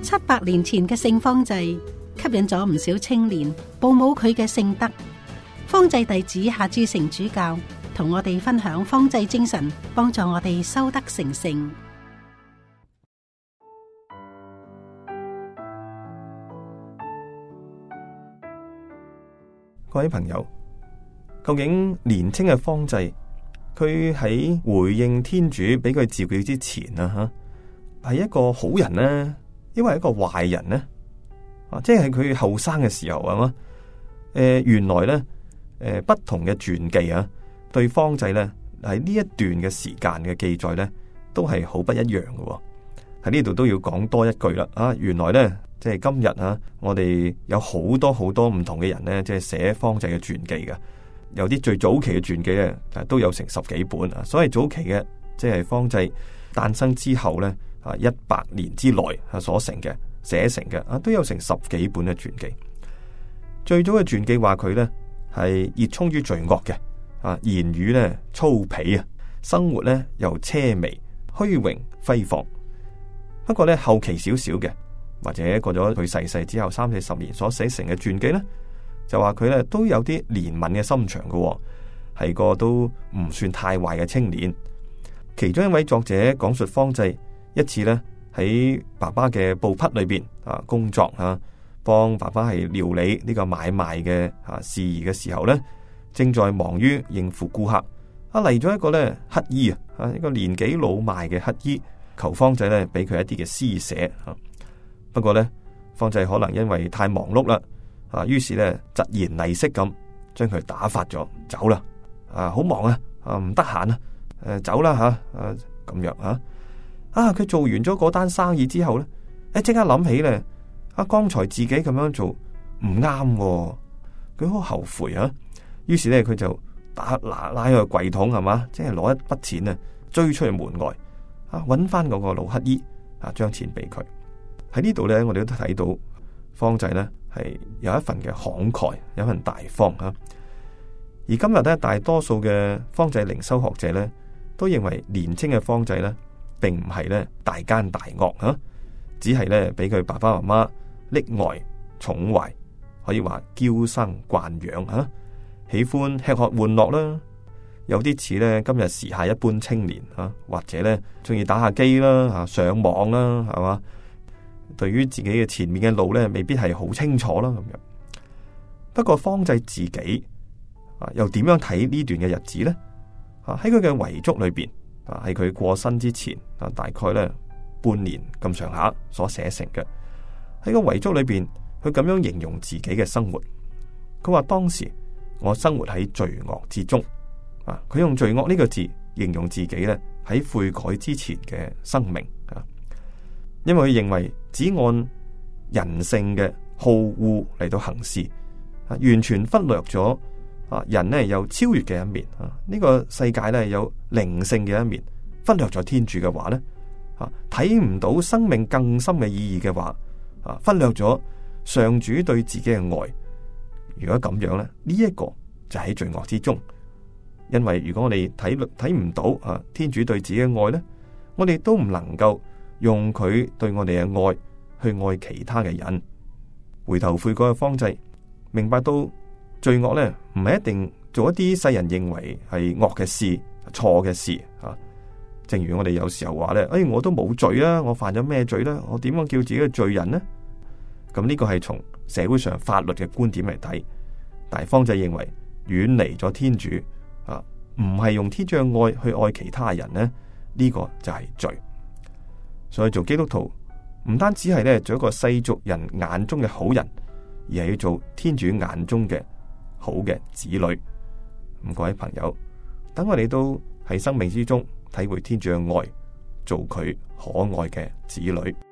700年前嘅聖方濟吸引咗唔少青年報母佢嘅聖德。方濟弟子夏志誠主教同我哋分享方濟精神，幫助我哋修德成聖。 各位朋友，究竟年青嘅方濟，佢喺回應天主俾佢召叫之前啊，係一個好人呢，抑或係一個壞人呢？即係佢後生嘅時候啊嘛，原來呢，不同嘅傳記啊，對方濟呢喺呢一段嘅時間嘅記載呢，都係好不一樣嘅。喺呢度都要講多一句啦，原來呢，即係今日啊，我哋有好多唔同嘅人呢，即係寫方濟嘅傳記嘅。有啲最早期嘅傳記咧，都有成10幾本啊。所謂早期嘅，即係方濟誕生之後咧，100年之內所成嘅寫成嘅都有成10幾本嘅傳記。最早嘅傳記話佢咧係熱衷於罪惡嘅，言語咧粗鄙啊，生活咧又奢靡虛榮揮霍。不過咧後期少少嘅，或者過咗佢逝世之後30-40年所寫成嘅傳記咧，就話佢咧都有啲憐憫嘅心腸嘅，係個都唔算太壞嘅青年。其中一位作者講述方濟一次咧喺爸爸嘅布匹裏邊工作幫爸爸係料理呢個買賣嘅事宜嘅時候咧，正在忙於應付顧客，嚟咗一個咧乞衣一個年紀老邁嘅乞衣，求方濟咧俾佢一啲嘅施捨。不過咧方濟可能因為太忙碌啦，於是咧疾言厲色咁將佢打發咗走啦。好忙唔得閒走啦咁樣佢做完咗嗰單生意之後咧，即刻諗起咧剛才自己咁樣做唔啱，佢好後悔於是咧佢就拉去櫃桶係嘛，即係攞一筆錢追出去門外搵翻嗰個老乞衣將錢俾佢。喺呢度咧，我哋都睇到方濟咧係有一份嘅慷慨，有一份大方而今日咧，大多數嘅方濟靈修學者咧，都認為年青嘅方濟咧，並唔係咧大奸大惡只係咧俾佢爸爸媽媽溺愛寵壞，可以話嬌生慣養喜歡吃喝玩樂啦，有啲似咧今日時下一般青年或者咧中意打下機啦上網啦，係嘛？對於自己嘅前面嘅路咧，未必係好清楚啦咁樣。不過方濟自己又點樣睇呢段嘅日子咧？喺佢嘅遺囑裏邊喺佢過身之前大概咧半年咁上下所寫成嘅。喺個遺囑裏邊，佢咁樣形容自己嘅生活。佢話當時我生活喺罪惡之中佢用罪惡呢個字形容自己咧喺悔改之前嘅生命因為佢認為只按人性嘅好惡嚟到行事完全忽略咗人呢有超越嘅一面呢個世界呢有靈性嘅一面，忽略咗天主嘅話呢睇唔到生命更深嘅意義嘅話忽略咗上主對自己嘅愛。如果咁樣呢，呢一個就喺罪惡之中。因為如果我哋睇唔到天主對自己嘅愛呢，我哋都唔能夠用佢對我哋嘅愛去愛其他嘅人。回頭悔改嘅方濟明白到罪惡呢唔係一定做一啲世人認為係惡嘅事、錯嘅事正如我哋有時候話呢，我都冇罪啦，我犯咗咩罪呢？我點樣叫自己嘅罪人呢？咁呢個係從社會上法律嘅觀點嚟睇，但係方濟認為遠離咗天主唔係用天主嘅愛去愛其他人呢，呢個就係罪。所以做基督徒唔單止係咧做一個世俗人眼中嘅好人，而係要做天主眼中嘅好嘅子女。咁各位朋友，等我哋都喺生命之中體會天主嘅愛，做佢可愛嘅子女。